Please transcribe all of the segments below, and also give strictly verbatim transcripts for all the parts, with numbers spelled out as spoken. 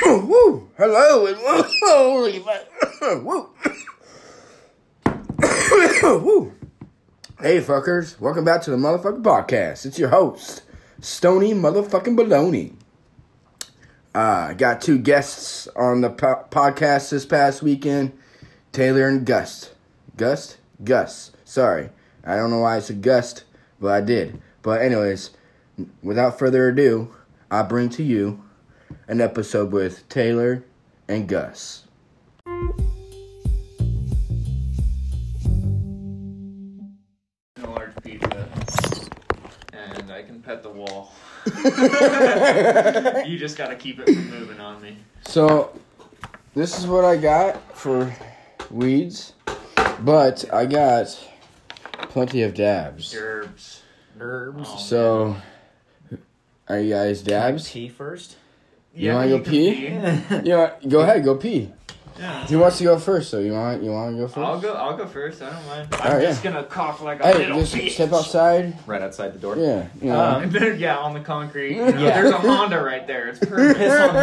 Woo! Hello and holy woo! Woo! Hey fuckers, welcome back to the motherfucking podcast. It's your host, Stony motherfucking Baloney. Uh, got two guests on the po- podcast this past weekend, Taylor and Gust. Gust? Gus. Sorry. I don't know why I said Gust, but I did. But anyways, without further ado, I bring to you an episode with Taylor and Gus. A large pizza, and I can pet the wall. You just gotta keep it from moving on me. So, this is what I got for weeds, but I got plenty of dabs. Herbs. Herbs. Oh, so, are you guys dabs? Pee first? You want to go pee? pee? Yeah, go ahead, go pee. Yeah. He wants to go first, so you want you want to go first? I'll go. I'll go first. I don't mind. All I'm right, just yeah. gonna cough like a Hey, little just bitch. step outside. Right outside the door? Yeah. You know. Um, yeah, on the concrete. You know, Yeah. There's a Honda right there. It's perfect. Piss on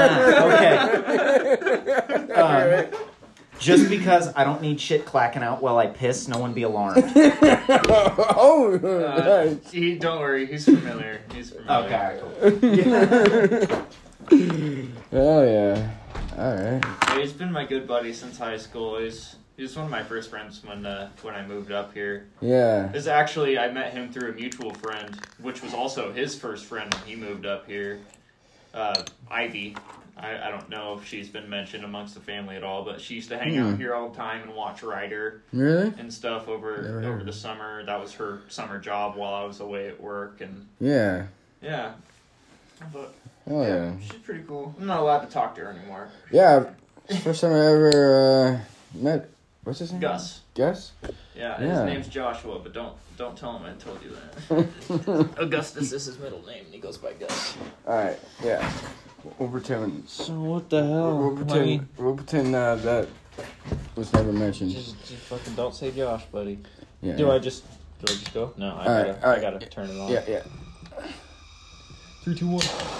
that. Okay. Um, just because I don't need shit clacking out while I piss, no one be alarmed. Oh, Uh, nice. he, don't worry. He's familiar. He's familiar. Okay. Oh, yeah. All right. Yeah, he's been my good buddy since high school. He's he's one of my first friends when uh, when I moved up here. Yeah. This actually, I met him through a mutual friend, which was also his first friend when he moved up here. Uh, Ivy. I, I don't know if she's been mentioned amongst the family at all, but she used to hang Hmm. out here all the time and watch Ryder Really? and stuff over Never over heard. the summer. That was her summer job while I was away at work, and Yeah. yeah. But Oh, yeah. she's pretty cool. I'm not allowed to talk to her anymore. Yeah. First time I ever uh, met. What's his name? Gus. Gus? Yeah, Yeah. his name's Joshua, but don't don't tell him I told you that. Augustus is his middle name, and he goes by Gus. All right. Yeah. We'll pretend. So what the hell? We'll I pretend. mean, We'll pretend uh, that was never mentioned. just, just fucking don't say Josh, buddy. Yeah. Do I just do I just go? No, I All gotta right, all right. I gotta turn it on. Yeah. Yeah. Three, two, one.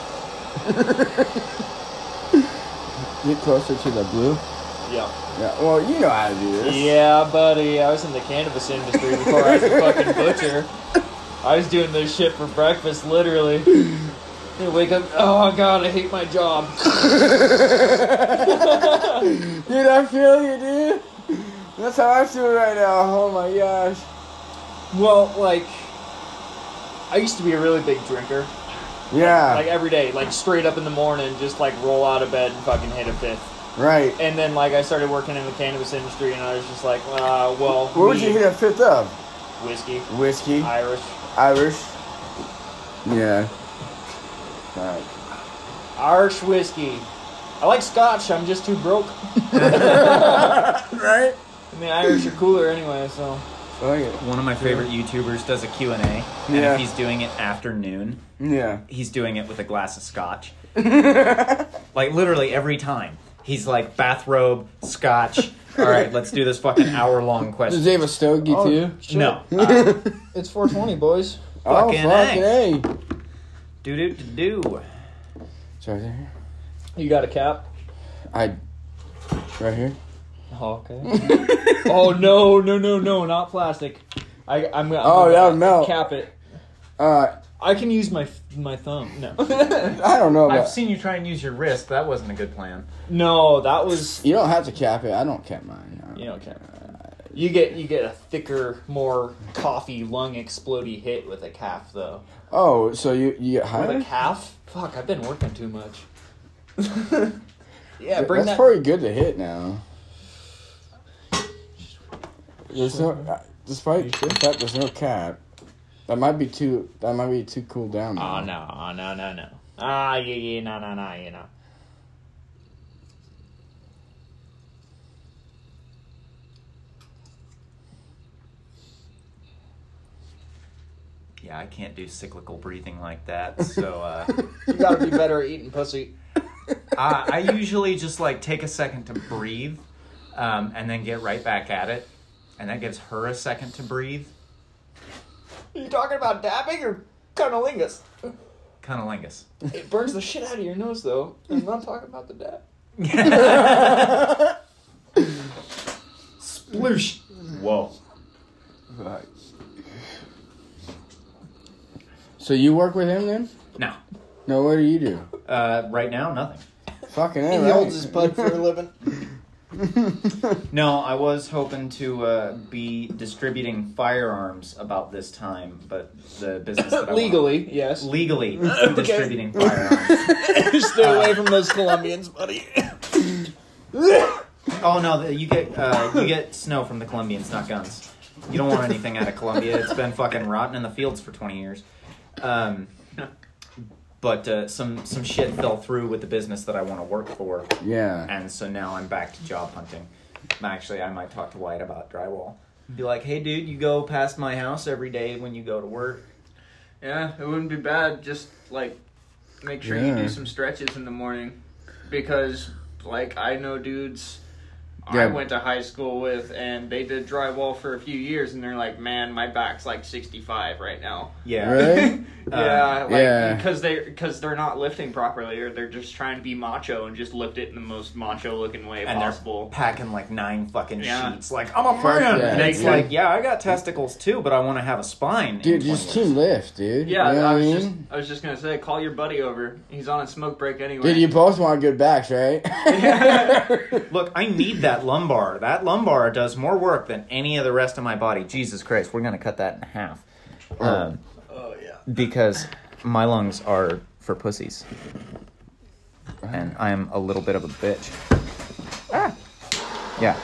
Get closer to the blue. Yeah. Yeah. Well, you know how to do this. Yeah, buddy. I was in the cannabis industry before I was a fucking butcher. I was doing this shit for breakfast, literally. They wake up. Oh god, I hate my job. Dude, I feel you, dude. That's how I feel right now. Oh my gosh. Well, like, I used to be a really big drinker. Yeah. Like every day, like straight up in the morning, just like roll out of bed and fucking hit a fifth. Right. And then, like, I started working in the cannabis industry, and I was just like, uh, well, What would you hit a fifth of? whiskey, Whiskey. Irish, Irish. Yeah. Alright. Irish whiskey. I like Scotch. I'm just too broke. Right? And the Irish are cooler anyway, so. Fuck it. One of my favorite YouTubers does a Q and A, and Yeah. if he's doing it after noon, Yeah. he's doing it with a glass of scotch. Like, literally every time. He's like, bathrobe, scotch. All right, let's do this fucking hour-long Does question. he have a stogie Oh, too? shit. No. Uh, It's four twenty, boys. Oh, fucking fucking A. A. Do-do-do-do. It's right there. You got a cap? I. Right here. Oh, okay. Oh, no, no, no, no, not plastic. I, I'm gonna. Oh, I'm that gonna would melt. Cap it. Uh, I can use my my thumb. No. I don't know I've about. seen you try and use your wrist. That wasn't a good plan. No, that was. You don't have to cap it. I don't cap mine. I don't- You don't cap. You get you get a thicker, more coffee lung explodey hit with a calf though. Oh, so you you get With higher? a calf? Fuck, I've been working too much. Yeah, bring That's that. probably good to hit now. There's no, uh, despite the fact there's no cap. That might be too. That might be too cool down. Oh now. no, oh, no, no, no. Ah, yeah, yeah, no, no, no, you know. Yeah, I can't do cyclical breathing like that, so uh, You gotta be better at eating pussy. I, I usually just like take a second to breathe, um, and then get right back at it, and that gives her a second to breathe. Are you talking about dabbing or cunnilingus? Cunnilingus. It burns the shit out of your nose, though. I'm not talking about the dab. Sploosh. Whoa. Right. So you work with him then? No. No, what do you do? Uh, right now, nothing. Fucking He hell, right? holds his pud for a living. No, I was hoping to uh, be distributing firearms about this time, but the business that I want- Legally, yes. legally distributing firearms. Stay away from those Colombians, buddy. Oh no, the- you get uh, you get snow from the Colombians, not guns. You don't want anything out of Colombia. It's been fucking rotting in the fields for twenty years. Um, but uh, some some shit fell through with the business that I want to work for, Yeah. and so now I'm back to job hunting. Actually, I might talk to Wyatt about drywall. Be like, hey, dude, you go past my house every day when you go to work. Yeah, it wouldn't be bad. Just like make sure Yeah. you do some stretches in the morning, because like I know dudes I Yeah. went to high school with, and they did drywall for a few years, and they're like, man, my back's like sixty-five right now. Yeah. Really? Yeah, like yeah. because they because they're not lifting properly, or they're just trying to be macho and just lift it in the most macho looking way And possible. they're packing like nine fucking Yeah. sheets. Like, I'm a Fuck man. yeah. And it's Yeah. like, yeah, I got testicles too, but I want to have a spine. in Dude, twenty just years. team lift, dude. Yeah, you know I what was I just mean? I was just gonna say, call your buddy over. He's on a smoke break anyway. Dude, you both want good backs, right? Look, I need that lumbar. That lumbar does more work than any of the rest of my body. Jesus Christ, we're gonna cut that in half. Um, Oh yeah. because my lungs are for pussies, and I am a little bit of a bitch. Ah. Yeah.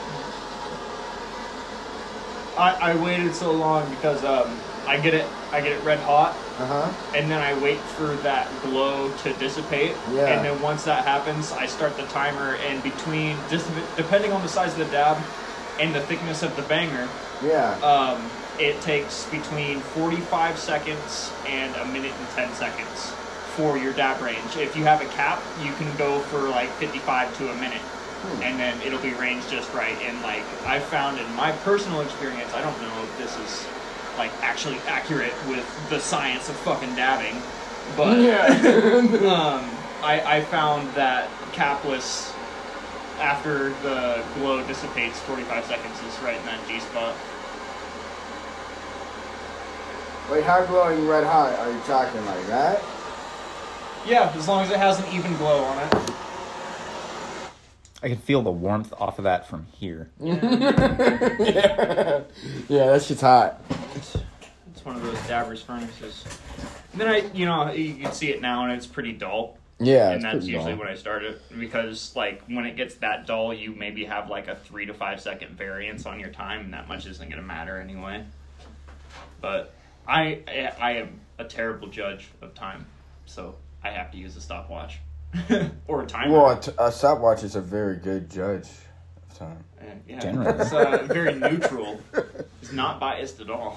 I, I waited so long because um I get it I get it red hot, Uh huh. and then I wait for that glow to dissipate. Yeah. And then once that happens, I start the timer, and between just depending on the size of the dab and the thickness of the banger, Yeah. um, it takes between forty-five seconds and a minute and ten seconds for your dab range. If you have a cap, you can go for like fifty-five to a minute. And then it'll be ranged just right. And like I found in my personal experience, I don't know if this is like actually accurate with the science of fucking dabbing, but um, I, I found that capless, after the glow dissipates, forty-five seconds is right in that G spot. Wait, how glowing red hot are you talking like that? Yeah, as long as it has an even glow on it. I can feel the warmth off of that from here. yeah. Yeah, that shit's hot. It's one of those Dabbers furnaces. And then I, you know, you can see it now, and it's pretty dull. Yeah, and it's that's pretty usually dull. when I start it, because like when it gets that dull, you maybe have like a three to five second variance on your time, and that much isn't going to matter anyway. But I, I I am a terrible judge of time, so I have to use a stopwatch or a timer. Well, a, t- a stopwatch is a very good judge of time. And, yeah, Generally. it's uh, very neutral. It's not biased at all.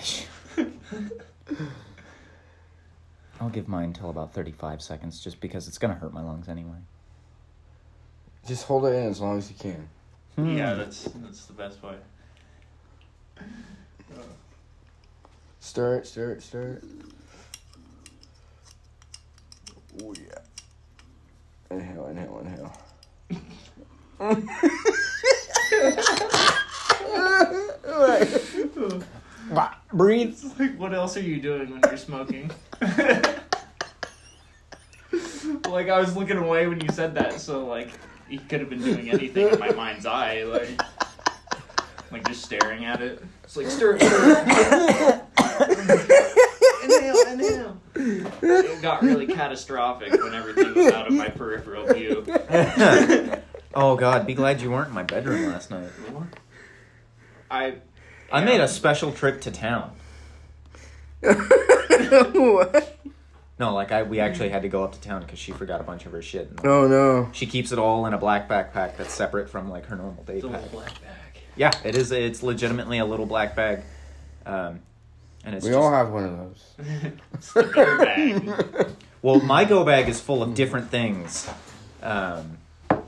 I'll give mine till about thirty-five seconds, just because it's gonna hurt my lungs anyway. Just hold it in as long as you can. Yeah, that's that's the best way. Stir it, stir it, stir it. Oh yeah. Inhale, inhale, inhale. Breathe. Like, what else are you doing when you're smoking? Like, I was looking away when you said that, so, like, he could have been doing anything in my mind's eye, like, like just staring at it. It's like, stir it, stir it. Inhale, inhale. It got really catastrophic when everything was out of my peripheral view. Oh God, be glad you weren't in my bedroom last night. I... I made a special trip to town. What? No, like I, we actually had to go up to town because she forgot a bunch of her shit. And Oh no. she keeps it all in a black backpack that's separate from like her normal day It's a pack. little black bag. Yeah, it is. It's legitimately a little black bag, um, and it's We just, all have one of those. It's the go bag. well, my go bag is full of different things. Um,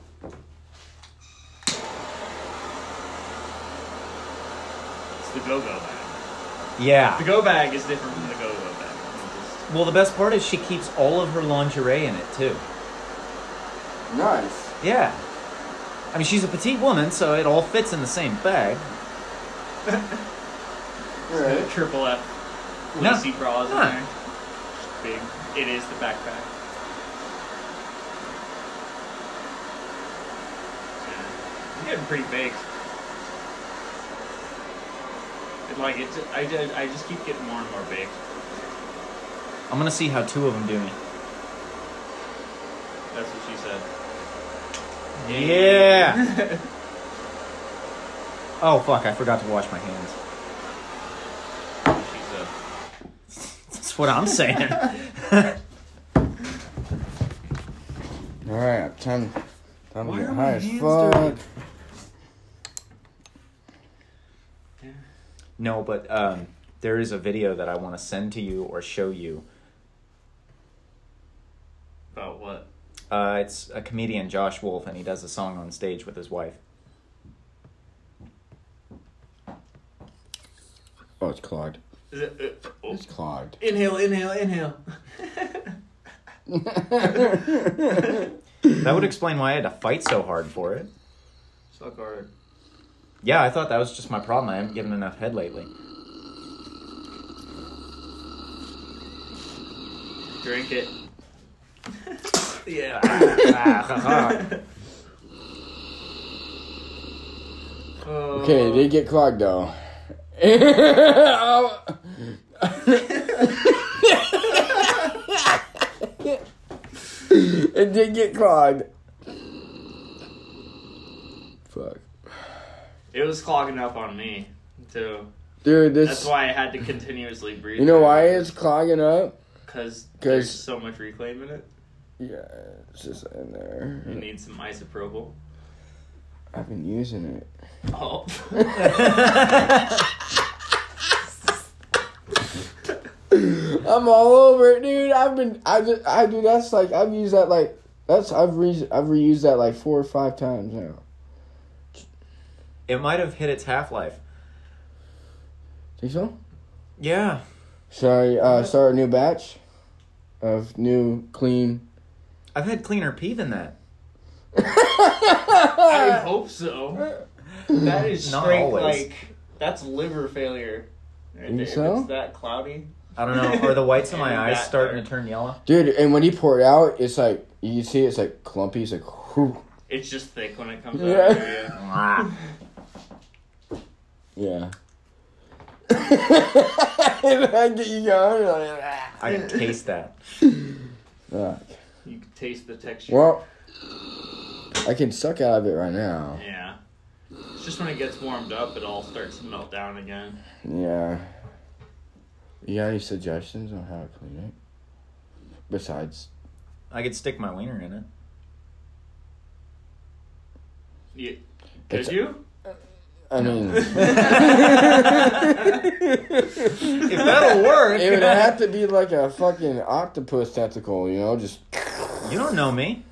It's the go-go bag. yeah. The go bag is different from the go-go bag. It's just- Well, the best part is she keeps all of her lingerie in it too. Nice. Yeah. I mean, she's a petite woman, so it all fits in the same bag. Right. Triple F No. fleecy bras in Huh. there. Big. It is the backpack. Yeah. I'm getting pretty baked. It, like it, I, ju- I just keep getting more and more baked. I'm gonna see how two of them do me. That's what she said. Yeah! Oh, fuck, I forgot to wash my hands. She said. That's what I'm saying. Alright, time, time to Why get are my high as hands fuck. dirty? No, but um, there is a video that I want to send to you or show you. About what? Uh, it's a comedian, Josh Wolf, and he does a song on stage with his wife. Oh, it's clogged. Is it, uh, oh. It's clogged. Inhale, inhale, inhale. That would explain why I had to fight so hard for it. Suck hard. Yeah, I thought that was just my problem. I haven't given enough head lately. Drink it. Yeah. Oh. Okay, it did get clogged though. It did get clogged. Fuck. It was clogging up on me, too. Dude, this... That's why I had to continuously breathe. You know why it's clogging up? Because 'Cause- there's so much reclaim in it. Yeah, it's just in there. You need some isopropyl. I've been using it. Oh. I'm all over it, dude. I've been, I just, I do. That's like, I've used that like, that's I've re, I've reused that like four or five times now. It might have hit its half-life. Think so? Yeah. Should I uh, start a new batch of new clean? I've had cleaner pee than that. I hope so. That is Not straight, always. like, that's liver failure. Right Think there. so? If it's that cloudy. I don't know. Are the whites of my And eyes that starting dark. to turn yellow? Dude, and when he poured it out, it's like you can see it's like clumpy. It's like, whew. It's just thick when it comes Yeah. out. Yeah. Ah. Yeah. I get you going. Like, ah. I can taste that. Fuck. You can taste the texture. Well, I can suck out of it right now. Yeah. It's just when it gets warmed up, it all starts to melt down again. Yeah. You got any suggestions on how to clean it? Besides, I could stick my wiener in it. You, could It's- you? I mean, If that'll work. it would have to be like a fucking octopus tentacle, you know, just. You don't know me.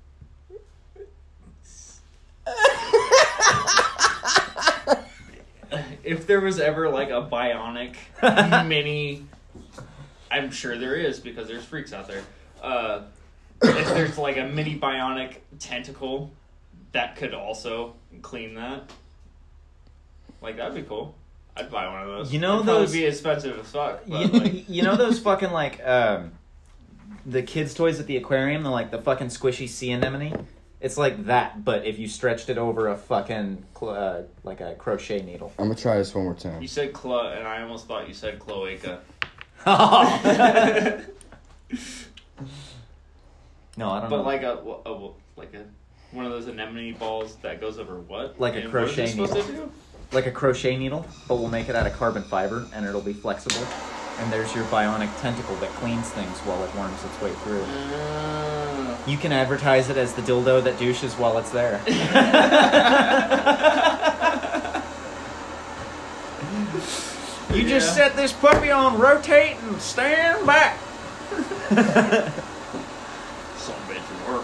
If there was ever like a bionic mini, I'm sure there is because there's freaks out there. Uh, if there's like a mini bionic tentacle that could also clean that, like that'd be cool. I'd buy one of those. You know It'd probably those- be expensive as fuck. But You, like, you know those fucking like um, the kids' toys at the aquarium, the like the fucking squishy sea anemone. It's like that, but if you stretched it over a fucking cl- uh, like a crochet needle. I'm gonna try this one more time. you said clo, and I almost thought you said cloaca. No, I don't know. But like a, a like a one of those anemone balls that goes over what? Like a And what is it crochet supposed needle. to do? like a crochet needle, but we'll make it out of carbon fiber, and it'll be flexible. And there's your bionic tentacle that cleans things while it worms its way through. Uh, You can advertise it as the dildo that douches while it's there. You just Yeah. set this puppy on rotate and stand back. some bitch work.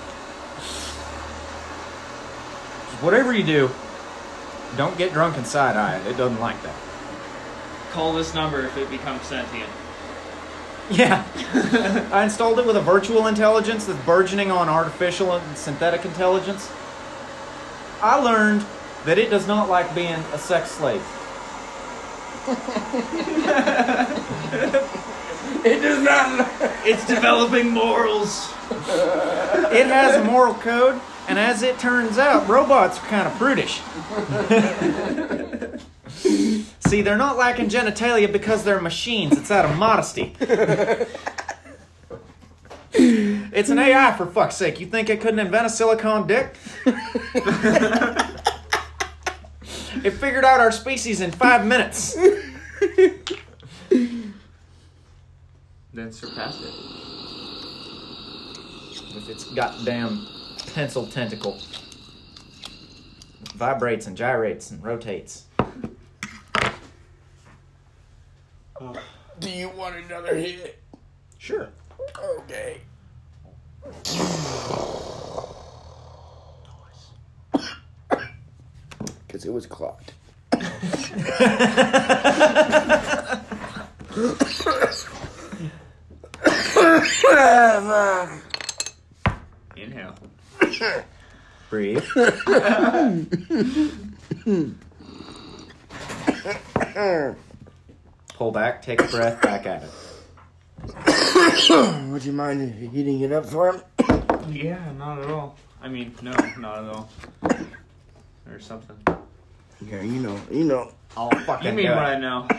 Whatever you do, don't get drunk and side-eye it. It doesn't like that. Call this number if it becomes sentient. Yeah. I installed it with a virtual intelligence that's burgeoning on artificial and synthetic intelligence. I learned that it does not like being a sex slave. It does not. It's developing morals. It has a moral code, and as it turns out, robots are kind of prudish. See, they're not lacking genitalia because they're machines. It's out of modesty. It's an A I, for fuck's sake. You think it couldn't invent a silicone dick? It figured out our species in five minutes. Then surpassed it. With its goddamn pencil tentacle. It vibrates and gyrates and rotates. Do you want another hit? Sure. Okay. Because it was clogged. Inhale. Breathe. Pull back, take a breath, back at it. Would you mind heating it up for him? Yeah, not at all. I mean, no, not at all. Or something. Yeah, you know, you know. I'll fucking You mean do it. what I know?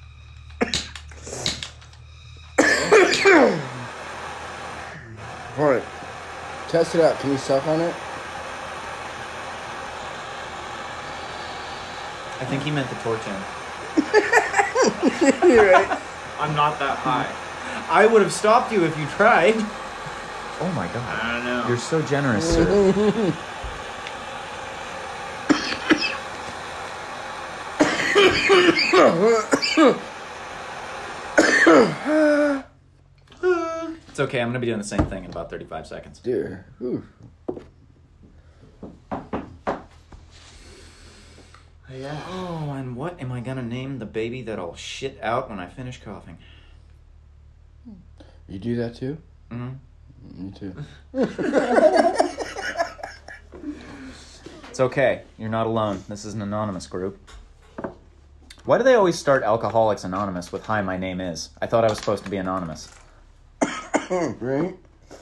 Alright. Test it out. Can you suck on it? I think he meant the torch end. You're right. I'm not that high. I would have stopped you if you tried. Oh my god. I don't know. You're so generous, sir. It's okay, I'm gonna be doing the same thing in about thirty-five seconds. Dear. Ooh. Yeah. Oh, and what am I gonna name the baby that I'll shit out when I finish coughing? You do that too? Mm-hmm. Me too. It's okay. You're not alone. This is an anonymous group. Why do they always start Alcoholics Anonymous with "Hi, my name is"? I thought I was supposed to be anonymous. Right?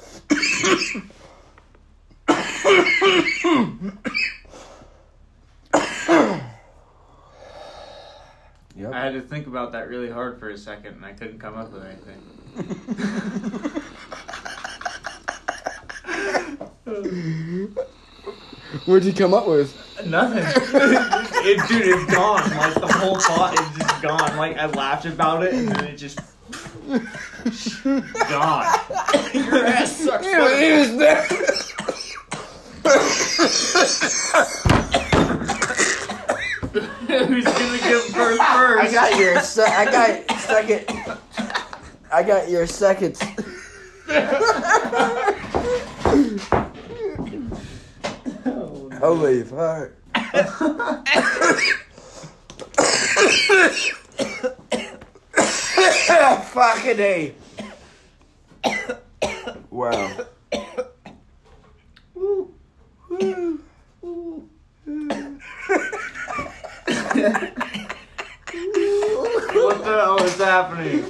Yep. I had to think about that really hard for a second, and I couldn't come up with anything. What'd you come up with? Nothing. it, dude, it's gone. Like, the whole thought is just gone. Like, I laughed about it, and then it just... gone. Your ass sucks. It was, it was there. Who's gonna give birth first? I got your se- I got second. I got your seconds. Holy fuck. Fucking A. Wow. What the hell is happening?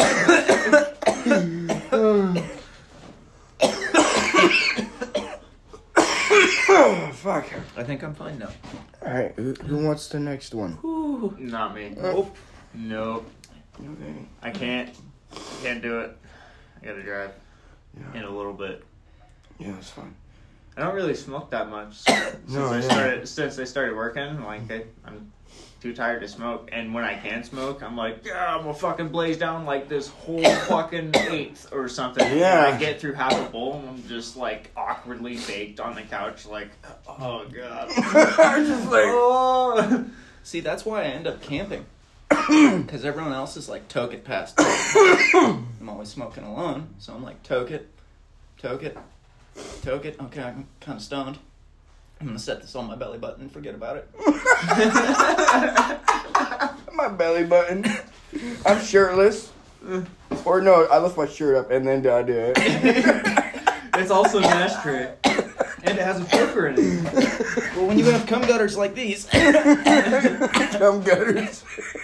Oh, fuck. I think I'm fine now. Alright, who, who wants the next one? Not me. Nope. Nope. Okay. I can't. Can't do it. I gotta drive Yeah. in a little bit. Yeah, it's fine. I don't really smoke that much since No, I yeah. started. Since I started working, like I, I'm too tired to smoke. And when I can smoke, I'm like, yeah, I'm gonna fucking blaze down like this whole fucking eighth or something. Yeah. And I get through half a bowl, and I'm just like awkwardly baked on the couch, like, oh god. I'm just like, Oh. See, that's why I end up camping. Because everyone else is like, toke it past. I'm always smoking alone, so I'm like, toke it, toke it, toke it. Okay, I'm kind of stoned. I'm going to set this on my belly button and forget about it. my belly button. I'm shirtless. Or no, I lift my shirt up and then I do it. It's also an ashtray. And it has a poker in it. Well, when you have cum gutters like these. Cum gutters.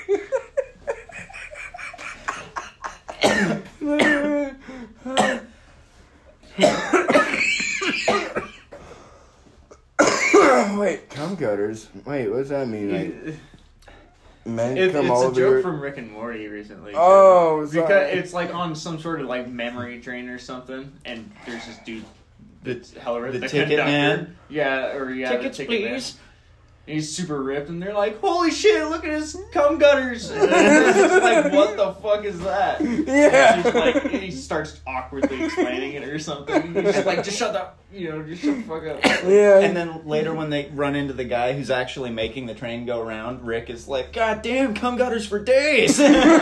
Wait, cum gutters? Wait, what does that mean? Like, men It, come it's all a over joke your... from Rick and Morty recently. Oh, because sorry. it's like on some sort of like memory train or something, and there's this dude, The, Heller, the the, ticket conductor. man? Yeah, or yeah, Tickets, the ticket please. man. He's super ripped, and they're like, "Holy shit! Look at his cum gutters!" And it's just like, "What the fuck is that?" Yeah. And she's like, and he starts awkwardly explaining it or something. He's just like, "Just shut the, you know, just shut the fuck up." Yeah. And then later when they run into the guy who's actually making the train go around, Rick is like, God damn, cum gutters for days!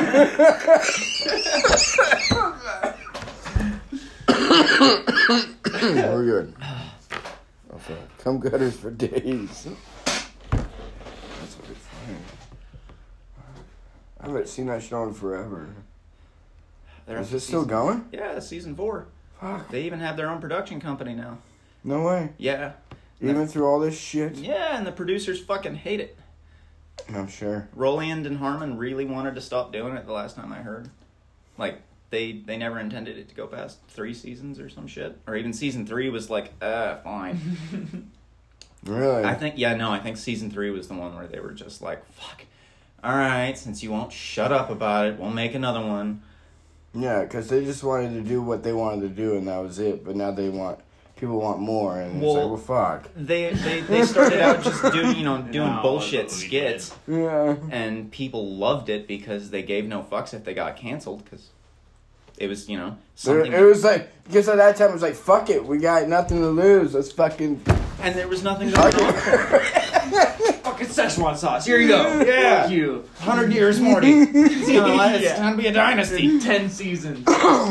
We're good. Okay. Cum gutters for days. That's what it's funny. I haven't seen that show in forever. They're Is up to it still season- going? Yeah, season four. Fuck. They even have their own production company now. No way. Yeah. Even through all this shit? Yeah, and the producers fucking hate it. I'm sure. Roland and Harmon really wanted to stop doing it the last time I heard. Like, they they never intended it to go past three seasons or some shit. Or even season three was like, uh, fine. Really? I think, yeah, no, I think season three was the one where they were just like, fuck. Alright, since you won't shut up about it, we'll make another one. Yeah, because they just wanted to do what they wanted to do, and that was it. But now they want... People want more, and it's Well- like, well, fuck. They they, they started out just doing, you know, doing No, bullshit that's what we skits. Yeah. And people loved it because they gave no fucks if they got canceled, because it was, you know, There, something. it was like... Because at that time, it was like, fuck it. We got nothing to lose. Let's fucking... and there was nothing going on for it. Fucking Szechuan sauce. Here you go. Yeah. Fuck you. Hundred years, Morty. It's gonna last. Yeah. It's gonna be a dynasty. Ten seasons.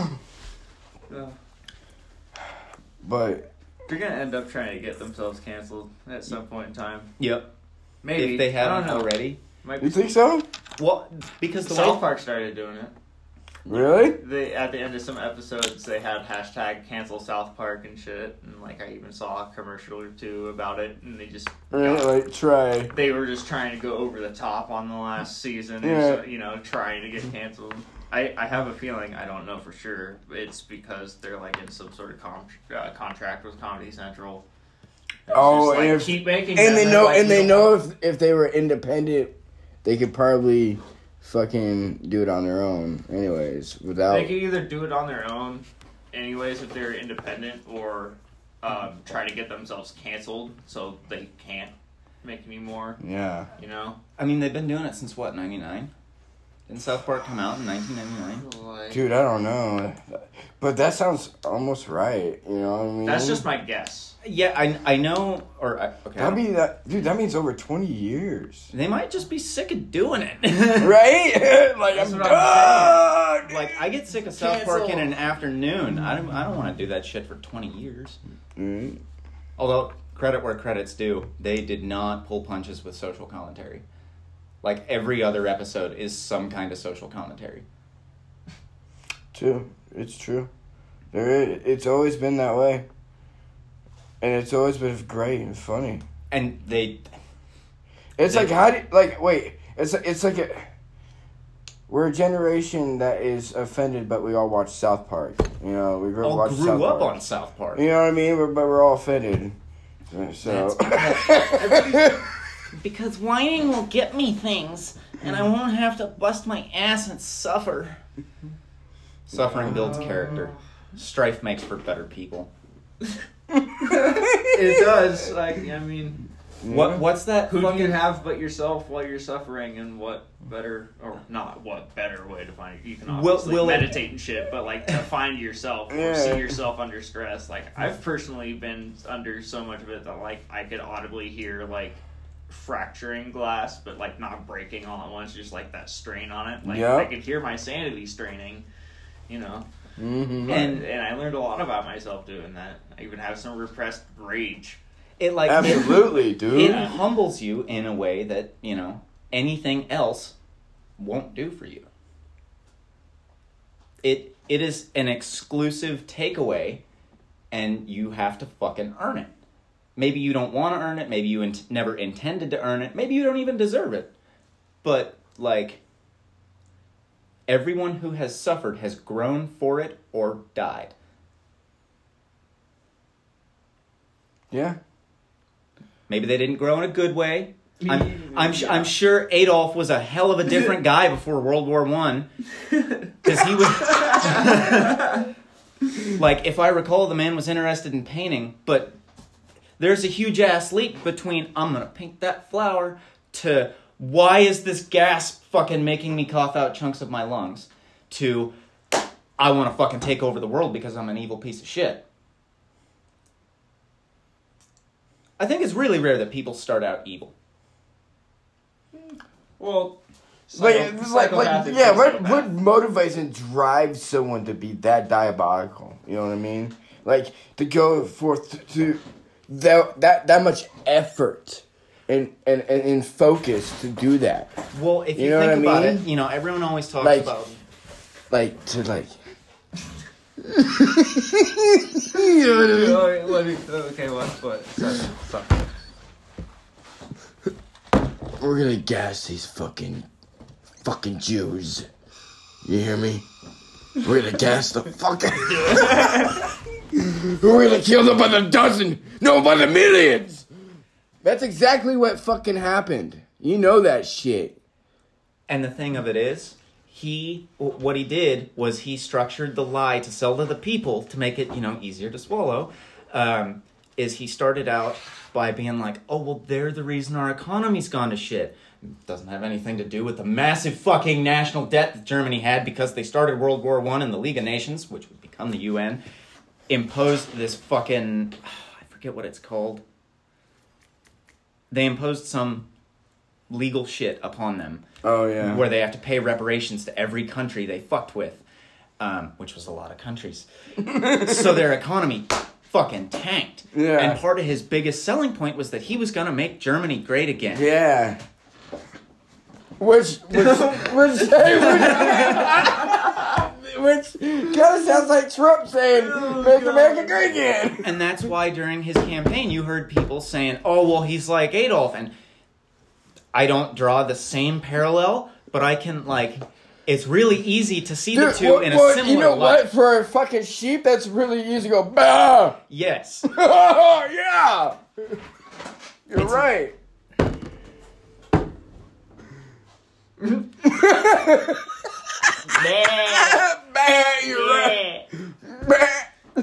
But... They're gonna end up trying to get themselves canceled at some point in time. Yep. Maybe If they I haven't don't know. already. Might You be. think so? Well, because the South way, Park started doing it. Really? They at the end of some episodes they had hashtag cancel South Park and shit, and like I even saw a commercial or two about it, and they just Right, got- like, try. they were just trying to go over the top on the last season, Yeah. and so, you know, trying to get canceled. I, I have a feeling, I don't know for sure, it's because they're like in some sort of com- uh, contract with Comedy Central. It's Oh, just, like, and if- keep making And them, they they're know, like, and "You they don't know want-" if if they were independent, they could probably fucking do it on their own, anyways, without. They could either do it on their own, anyways, if they're independent, or um, try to get themselves canceled so they can't make any more. Yeah. You know, I mean, they've been doing it since what, ninety-nine? Didn't South Park come out in nineteen ninety-nine? like, Dude, I don't know, but that sounds almost right. You know what I mean? that's just my guess. Yeah, I I know. Or I, okay, That'd be that, dude. That means over twenty years, they might just be sick of doing it. right? Like That's I'm what I'm done. Like, I get sick of South Park in Cancel. an afternoon. I don't I don't want to do that shit for twenty years. Mm. Although, credit where credit's due, they did not pull punches with social commentary. Like, every other episode is some kind of social commentary. True, it's true. There, is, it's always been that way, and it's always been great and funny. And they... It's They- like how do like wait? It's it's like a we're a generation that is offended, but we all watch South Park. You know, we grew, all watch grew South up Park. on South Park. You know what I mean? But, but we're all offended. So Because whining will get me things, and I won't have to bust my ass and suffer. Suffering builds character. Strife makes for better people. It does. Like, I mean, What What's that who do fucking... you have but yourself while you're suffering, and what better, or not what better way to find it? You can Will- obviously will it- meditate and shit, but like to find yourself or Yeah. see yourself under stress. Like, I've personally been under so much of it that like I could audibly hear like fracturing glass, but like not breaking all at once, just like that strain on it. Like, Yep. I could hear my sanity straining, you know. Mhm. And- And and I learned a lot about myself doing that. I even have some repressed rage. It, like, absolutely, It, dude. it humbles you in a way that, you know, anything else won't do for you. it it is an exclusive takeaway, and you have to fucking earn it. Maybe you don't want to earn it. Maybe you in- never intended to earn it. Maybe you don't even deserve it. But, like, everyone who has suffered has grown for it or died. Yeah. Maybe they didn't grow in a good way. I'm I'm sh- I'm sure Adolf was a hell of a different guy before World War One, because he was like, if I recall, the man was interested in painting, but there's a huge ass leap between I'm gonna paint that flower to why is this gas fucking making me cough out chunks of my lungs to I want to fucking take over the world because I'm an evil piece of shit. I think it's really rare that people start out evil. Well, Like, psycho- like, like, psychopathic yeah, what, sociopath. what motivates and drives someone to be that diabolical? You know what I mean? Like, to go forth to that that, that much effort and, and, and, and focus to do that. Well, if you, You know think what I about mean? it, you know, everyone always talks Like- about... Like, to, like... you know what I mean? Oh, let me, okay, what? What? Sorry, sorry. We're gonna gas these fucking, fucking Jews. You hear me? We're gonna gas the fucking... We're gonna kill them by the dozen, no, by the millions! That's exactly what fucking happened. You know that shit. And the thing of it is, he, what he did was he structured the lie to sell to the people to make it, you know, easier to swallow. Um, is he started out by being like, oh, well, they're the reason our economy's gone to shit. It doesn't have anything to do with the massive fucking national debt that Germany had because they started World War One and the League of Nations, which would become the U N, imposed this fucking, I forget what it's called. They imposed some legal shit upon them. Oh, yeah. Where they have to pay reparations to every country they fucked with, um, which was a lot of countries. So their economy fucking tanked. Yeah. And part of his biggest selling point was that he was going to make Germany great again. Yeah. Which, which, which, which kind of sounds like Trump saying, make America great again. And that's why during his campaign you heard people saying, oh, well, he's like Adolf. And I don't draw the same parallel, but I can, like, it's really easy to see the Dude, two what- in a what- similar you know light. what? For a fucking sheep, that's really easy to go, bah! Yes. Oh, yeah! You're It's- right. Bah, you're right. Bah.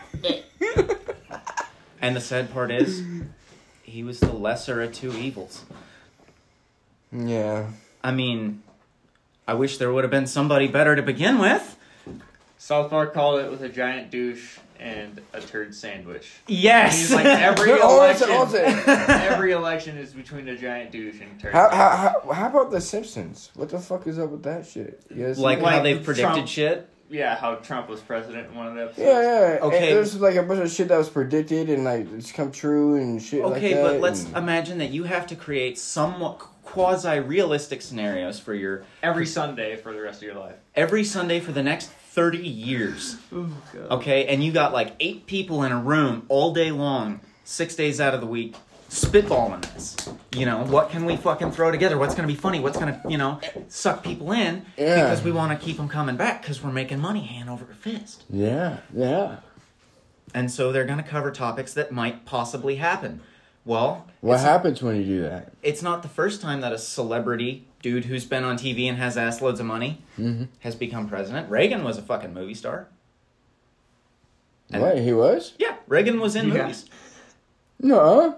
And the sad part is, he was the lesser of two evils. Yeah. I mean, I wish there would have been somebody better to begin with. South Park called it with a giant douche and a turd sandwich. Yes! He's like, every Hold on, election, hold on. every election is between a giant douche and turd How, sandwich. how, how, how about The Simpsons? What the fuck is up with that shit? You guys see like that? how Like they've predicted Trump. shit. Yeah, how Trump was president in one of the episodes. Yeah, yeah. Okay. And there's like a bunch of shit that was predicted and like it's come true and shit like that. Okay, but let's and- imagine that you have to create somewhat quasi-realistic scenarios for your Every Sunday for the rest of your life. every Sunday for the next thirty years. Oh, God. Okay, and you got like eight people in a room all day long, six days out of the week, spitballing this. You know, what can we fucking throw together? What's going to be funny? What's going to, you know, suck people in? Yeah. Because we want to keep them coming back because we're making money hand over fist. Yeah, yeah. And so they're going to cover topics that might possibly happen. Well, What it's, happens when you do that? it's not the first time that a celebrity dude who's been on T V and has ass loads of money Mm-hmm. has become president. Reagan was a fucking movie star. And- What, he was? Yeah, Reagan was in Yeah. movies. No.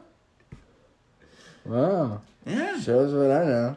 Wow. Yeah. Shows what I know.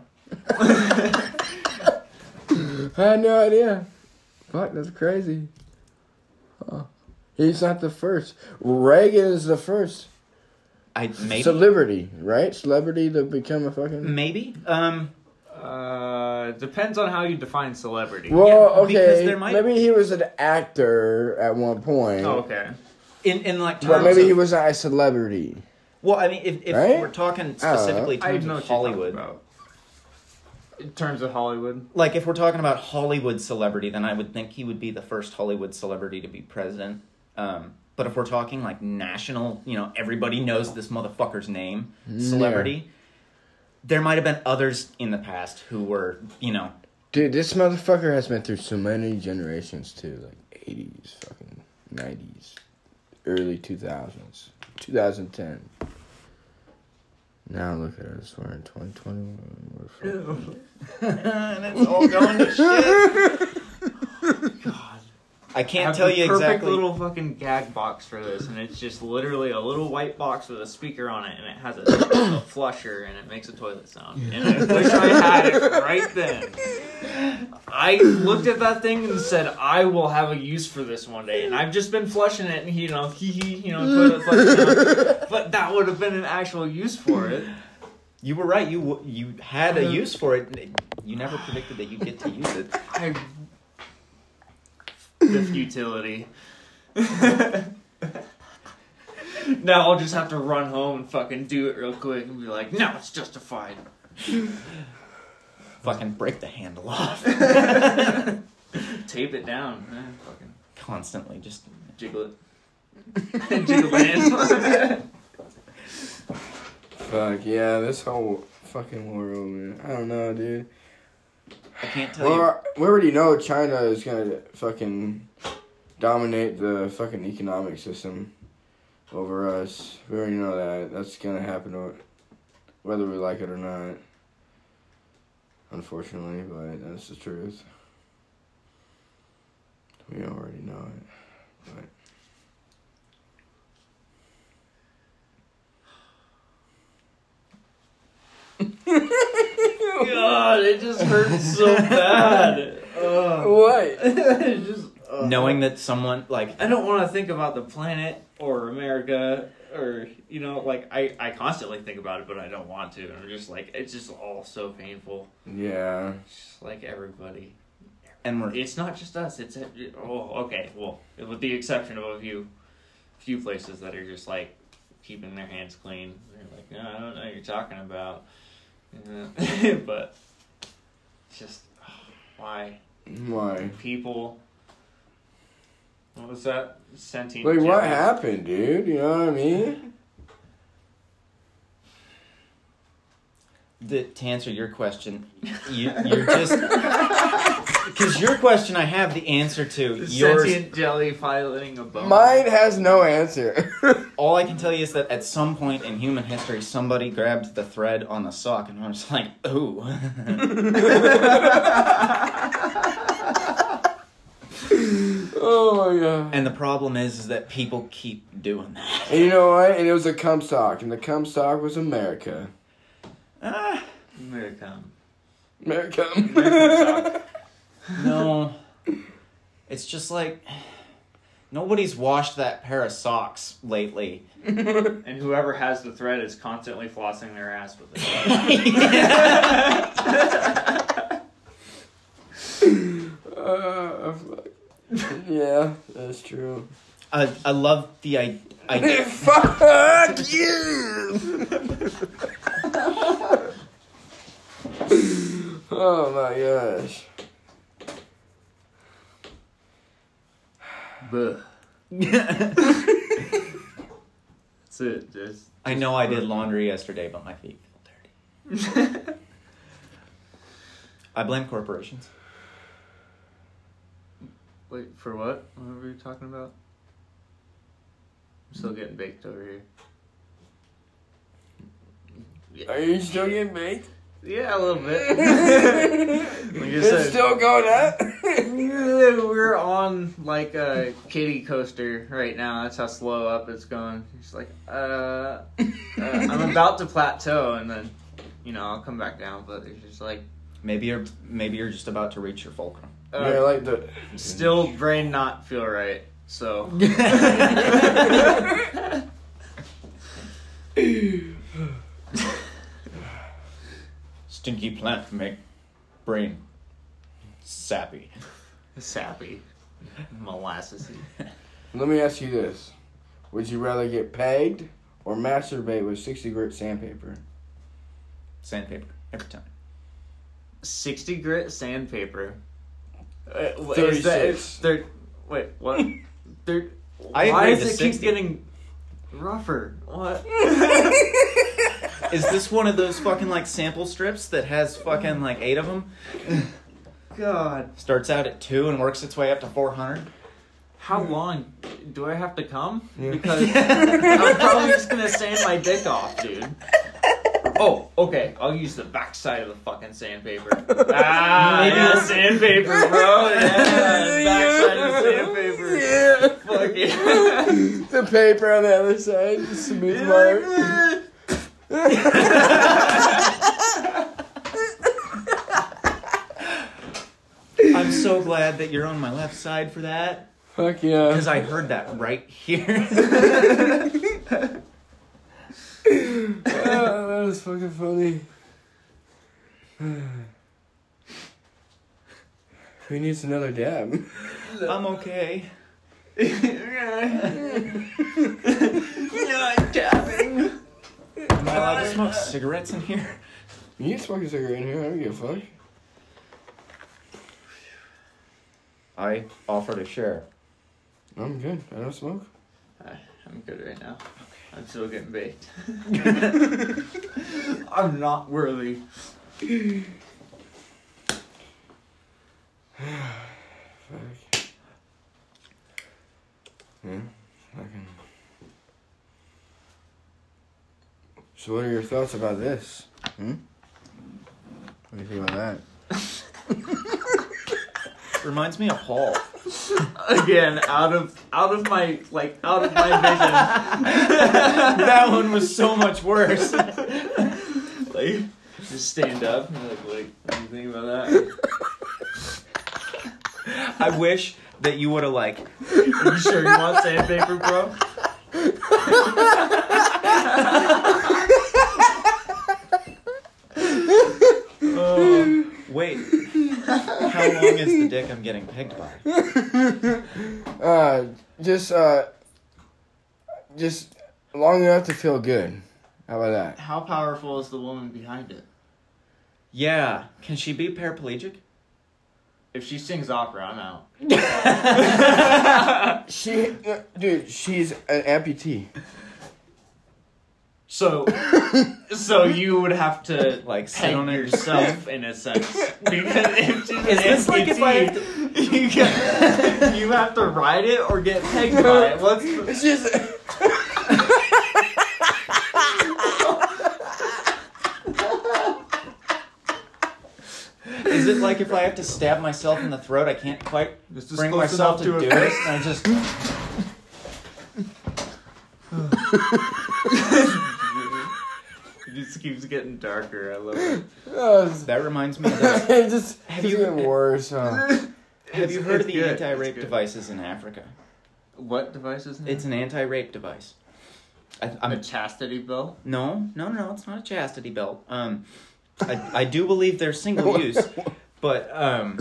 I had no idea. Fuck, that's crazy. Huh. He's not the first. Reagan is the first. I maybe Celebrity, right? Celebrity to become a fucking... maybe um Uh, depends on how you define celebrity. Well, Yeah, because okay, there might- maybe he was an actor at one point. Oh, okay. in in like terms But maybe of, he was not a celebrity. well, I mean, if, if Right? we're talking specifically I terms know of what you're talking Hollywood, about. In terms of Hollywood. Like, if we're talking about Hollywood celebrity, then I would think he would be the first Hollywood celebrity to be president. Um, but if we're talking, like, national, you know, everybody knows this motherfucker's name, celebrity, yeah. there might have been others in the past who were, you know... Dude, this motherfucker has been through so many generations, too. Like, eighties, fucking nineties, early two thousands, twenty ten. Now look at us, we're in twenty twenty-one. We're and it's all going to shit. God. I can't I have tell the you perfect exactly. little fucking gag box for this, and it's just literally a little white box with a speaker on it, and it has a, a flusher, and it makes a toilet sound. And I wish I had it right then. I looked at that thing and said, I will have a use for this one day. And I've just been flushing it, and you know, hee hee, you know, toilet flush sound. But that would have been an actual use for it. You were right. You you had a use for it. You never predicted that you'd get to use it. I... The futility. Now I'll just have to run home and fucking do it real quick and be like, no, it's justified. Fucking break the handle off. Tape it down. Eh, fucking Constantly just jiggle it. Jiggle the handle. Fuck, yeah, this whole fucking world, man. I don't know, dude. I can't tell well, you. We already know China is gonna fucking dominate the fucking economic system over us. We already know that. That's gonna happen whether we like it or not. Unfortunately, but that's the truth. We already know it. But God, it just hurts so bad. Ugh. What? It just, uh, knowing that someone, like... I don't want to think about the planet or America or, you know, like, I, I constantly think about it, but I don't want to. And I'm just like, it's just all so painful. Yeah. It's just like everybody. And we're... It's not just us. It's, oh, okay, well, with the exception of a few, few places that are just, like, keeping their hands clean. They're like, no, I don't know what you're talking about. Yeah. But just oh, why? Why? People. What was that? Sentient. Like, what jelly? happened, dude? You know what I mean? The, to answer your question, you, you're just... Because your question I have the answer to. The Yours, sentient jelly piloting a boat. Mine has no answer. all I can tell you is that at some point in human history, somebody grabbed the thread on the sock and I was like, ooh. Oh my god. And the problem is, is that people keep doing that. And you know what? And it was a cum sock. And the cum sock was America. Ah. America. America. American No. It's just like... Nobody's washed that pair of socks lately. And whoever has the thread is constantly flossing their ass with it. uh, yeah, that's true. I, I love the I, I Fuck you! Oh my gosh. Buh. That's it. Just, I know I did laundry yesterday, but my feet feel dirty. I blame corporations. Wait, for what? What were you talking about? I'm still getting baked over here. Are you still getting baked? Yeah, a little bit. Like I It's said, still going up? we're on like a kiddie coaster right now. That's how slow up it's going. It's like, uh, uh, I'm about to plateau, and then, you know, I'll come back down. But it's just like, Maybe you're maybe you're just about to reach your fulcrum. uh, Yeah, like the... still brain not feel right. So. Stinky plant make brain sappy. Sappy. Molassesy. Let me ask you this. Would you rather get pegged or masturbate with sixty grit sandpaper? Sandpaper every time. sixty grit sandpaper. Uh, is thirty-six. that, is there, wait, what? There, I why agree does to it keep sixty. getting rougher? What? Is this one of those fucking like sample strips that has fucking like eight of them? God. Starts out at two and works its way up to four hundred. How long do I have to come? Yeah. Because I'm probably just gonna sand my dick off, dude. Oh, okay. I'll use the backside of the fucking sandpaper. Ah, Maybe yeah, the- sandpaper, bro. Yeah, backside of the sandpaper. Yeah. Fuck yeah. The paper on the other side, the smooth mark. I'm so glad that you're on my left side for that. Fuck yeah. Because I heard that right here. Oh, that was fucking funny. Who needs another dab? I'm okay. No, I'm tapping. Am I allowed to smoke cigarettes in here? You can smoke a cigarette in here, I don't give a fuck. I offer to share. I'm good, I don't smoke. I'm good right now. I'm still getting baked. I'm not worthy. Fuck. Yeah, fucking. So what are your thoughts about this? Hmm? What do you think about that? Reminds me of Paul. Again, out of out of my like out of my That one was so much worse. vision. Like, just stand up and like, like, what do you think about that? I wish that you would have like. Are you sure you want sandpaper, bro? Oh, wait. How long is the dick I'm getting pegged by? Uh, just, uh, just long enough to feel good. How about that? How powerful is the woman behind it? Yeah. Can she be paraplegic? If she sings opera, I'm out. She, uh, dude, she's an amputee. So, so you would have to Like, sit peg on it yourself in a sense, because if she's Is an this like if I have amputee, you, get, you have to ride it or get pegged by it. What's the, It's just. Is it like if I have to stab myself in the throat, I can't quite This is bring close myself to enough do to a it? face. And I just. it just keeps getting darker. I love it. Uh, That reminds me of the. it just Have keeps you- getting worse. Huh? Have It's- you heard of it's the good, anti-rape it's good. devices in Africa? What devices? It's an anti-rape device. I, a I'm chastity belt. no, no, no. It's not a chastity belt. Um, I, I do believe they're single use, but um,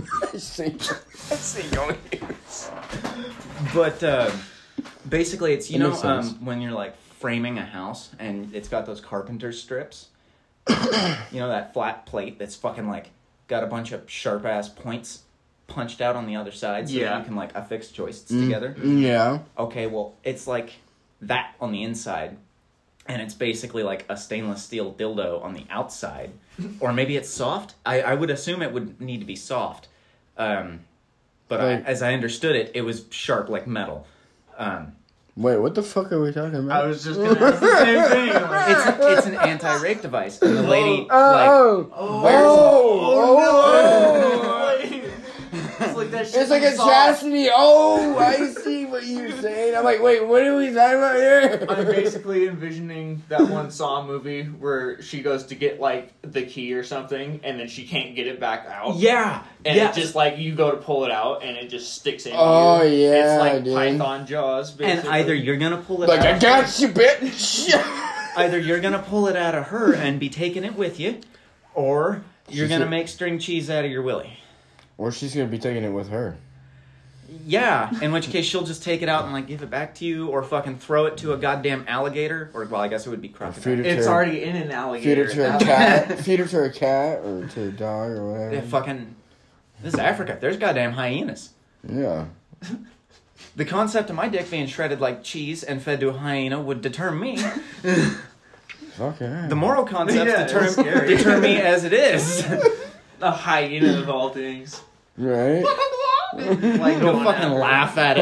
but uh, basically it's you That know makes sense. um, when you're like framing a house and it's got those carpenter strips. You know that flat plate that's fucking like got a bunch of sharp ass points punched out on the other side so Yeah. that you can like affix joists together. Yeah. Okay, well, it's like that on the inside, and it's basically like a stainless steel dildo on the outside. Or maybe it's soft. I, I would assume it would need to be soft. Um, but I, Like- as I understood it, it was sharp like metal. Um, Wait, what the fuck are we talking about? I was just gonna ask the same thing. I'm like, it's, it's an anti-rape device, and the lady, Oh, like... oh, oh, oh, oh, It's like that shit. It's like you a saw. chastity. Oh, I see what you're saying. I'm like, wait, what are we talking about here? I'm basically envisioning that one Saw movie where she goes to get like the key or something, and then she can't get it back out. Yeah, And yeah. it just like you go to pull it out, and it just sticks in. Oh, you. yeah, it's like dude. Python Jaws. Basically. and either you're gonna pull it Like, out... I got you, bitch. Either you're gonna pull it out of her and be taking it with you, or you're She's gonna a- make string cheese out of your willy. Or she's gonna be taking it with her. Yeah, in which case she'll just take it out and like give it back to you, or fucking throw it to a goddamn alligator, or well, I guess it would be crocodile. Feed it It's to, already in an feed alligator. it to a cat. Feed it to a cat or to a dog or whatever. Yeah, fucking. This is Africa. There's goddamn hyenas. Yeah. The concept of my dick being shredded like cheese and fed to a hyena would deter me. Fucking. The moral concepts Yeah, deter, it's scary. deter me as it is. A hyena of all things. Right. Like Go going fucking after- laugh at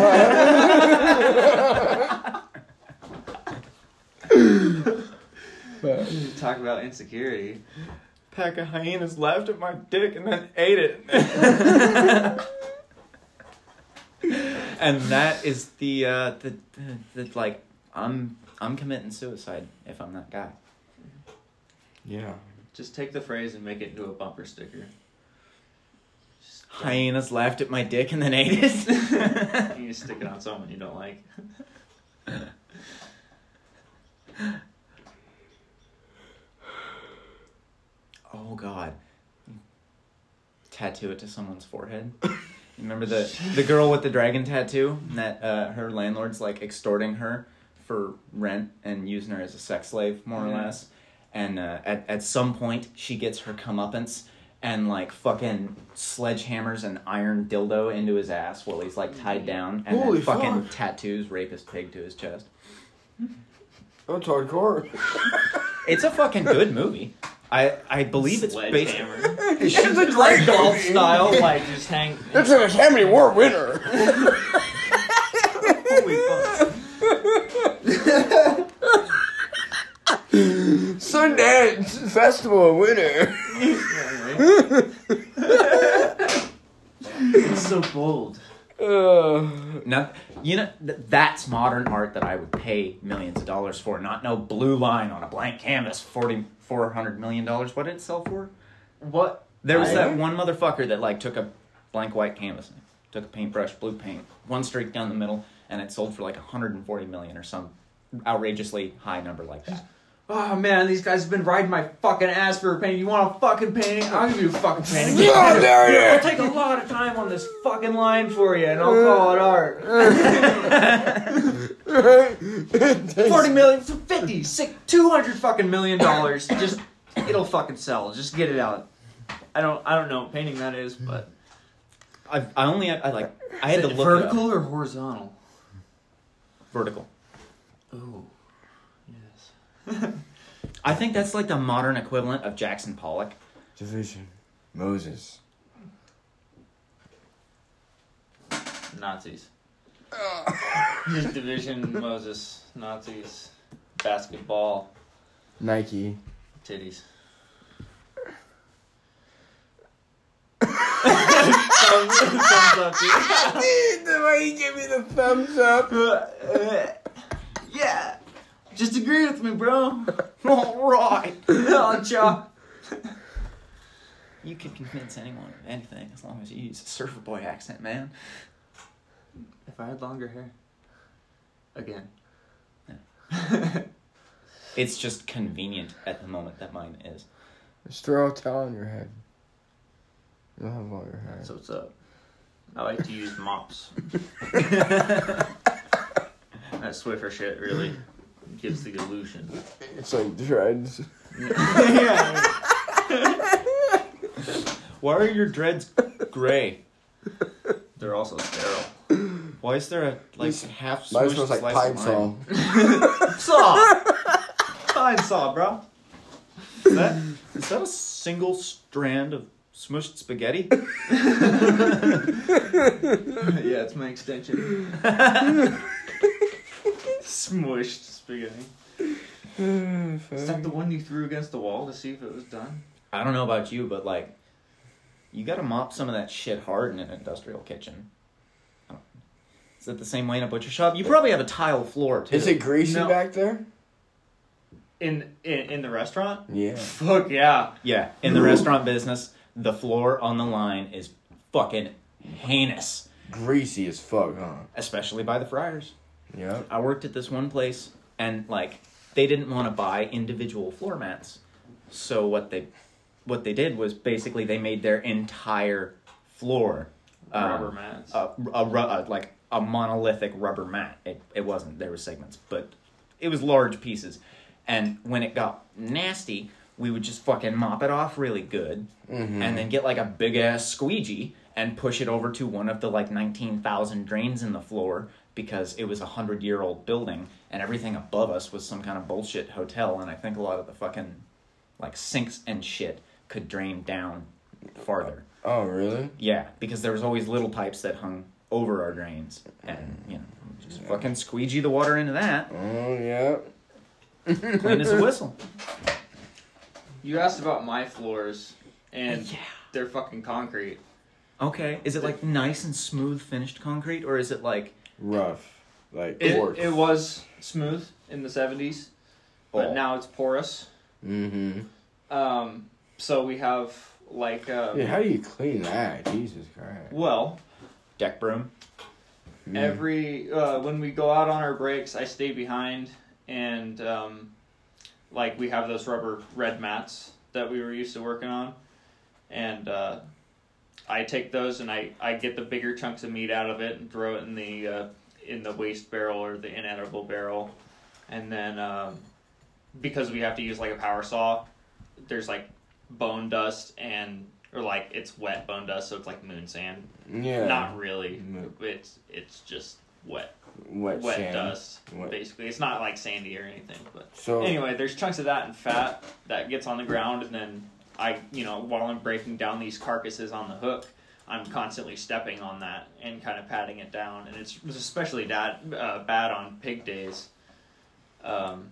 it. Talk about insecurity. Pack of hyenas laughed at my dick and then ate it. And that is the, uh, the, the, the, like, I'm, I'm committing suicide if I'm that guy. Yeah. Just take the phrase and make it into a bumper sticker. Just Hyenas laughed at my dick and then ate it. you just stick it on someone you don't like. Oh God. Tattoo it to someone's forehead. You remember the the girl with the dragon tattoo? And that uh, her landlord's like extorting her for rent and using her as a sex slave, more Mhm. or less. And uh, at at some point she gets her comeuppance and like fucking sledgehammers an iron dildo into his ass while he's like tied down, and Holy then fucking fuck. tattoos rapist pig to his chest. That's hardcore. It's a fucking good movie. I I believe it's based. Sledgehammer. It's a great Golf movie. style, like just hang. It's an Academy Award winner. Holy fuck. Sundance Festival winner. It's so bold. Uh, Now, you know, th- that's modern art that I would pay millions of dollars for. Not no blue line on a blank canvas, forty, four hundred million dollars. What did it sell for? What? There was I- that one motherfucker that like took a blank white canvas, took a paintbrush, blue paint, one streak down the middle, and it sold for like one hundred forty million or some outrageously high number like that. Oh man, these guys have been riding my fucking ass for a painting. You want a fucking painting? I'll give you a fucking painting. Oh, there it I'll is. take a lot of time on this fucking line for you, and I'll call it art. Forty million, fifty, six, two hundred fucking million dollars. Just, it'll fucking sell. Just get it out. I don't, I don't know what painting that is, but I I only had, I like I had Is to it look vertical it or horizontal? up. Vertical. Oh, yes. I think that's like the modern equivalent of Jackson Pollock. Division. Moses. Nazis. Just division, Moses, Nazis, basketball, Nike. titties. thumbs, thumbs up, dude. The way you give me the thumbs up. Yeah. Just agree with me, bro. All right. Oh, cha. You can convince anyone of anything as long as you use a surfer boy accent, man. If I had longer hair. Again. It's just convenient at the moment that mine is. Just throw a towel on your head. You'll have all your hair. So what's up? I like to use mops. That Swiffer shit really gives the illusion. It's like dreads. Yeah. Why are your dreads gray? They're also sterile. Why is there a like These- half Mine smushed smells like slice pine of saw. lime? Saw! Fine saw, bro. Is that is that a single strand of smushed spaghetti? Yeah, it's my extension. Smushed spaghetti. Is that the one you threw against the wall to see if it was done? I don't know about you, but like, you gotta mop some of that shit hard in an industrial kitchen. I don't- Is it the same way in a butcher shop? You probably have a tile floor too. Is it greasy No. back there? In, in in the restaurant? Yeah. Fuck yeah. Yeah, in the restaurant business, the floor on the line is fucking heinous, Greasy as fuck, huh? especially by the fryers. Yep. I worked at this one place, and like they didn't want to buy individual floor mats, so what they what they did was basically they made their entire floor Um, Rubber mats. A, a, ru- a, like a monolithic rubber mat. It, it wasn't. There were segments, but it was large pieces. And when it got nasty, we would just fucking mop it off really good, Mm-hmm. and then get like a big ass squeegee and push it over to one of the like nineteen thousand drains in the floor, because it was a hundred year old building and everything above us was some kind of bullshit hotel, and I think a lot of the fucking like sinks and shit could drain down farther. Oh, really? Yeah, because there was always little pipes that hung over our drains, and you know, just fucking squeegee the water into that, Oh, yeah. clean as a whistle. You asked about my floors, and Yeah. they're fucking concrete. Okay, is it like nice and smooth finished concrete, or is it like Rough. Like, It, quartz. it was smooth in the seventies, but Oh. now it's porous. Mm-hmm. Um, so we have like um, Yeah, how do you clean that? Jesus Christ. well, deck broom? Mm. every uh, when we go out on our breaks, I stay behind, and um, like we have those rubber red mats that we were used to working on, and uh, I take those and I, I get the bigger chunks of meat out of it and throw it in the uh, in the waste barrel or the inedible barrel, and then um, because we have to use like a power saw, there's like bone dust and or like it's wet bone dust, so it's like moon sand. Yeah. Not really. No. It's it's just wet Wet, wet sand. dust Wet. basically. It's not like sandy or anything, but So, anyway, there's chunks of that and fat that gets on the ground, and then I, you know, while I'm breaking down these carcasses on the hook, I'm constantly stepping on that and kind of patting it down, and it's especially that uh, bad on pig days, um,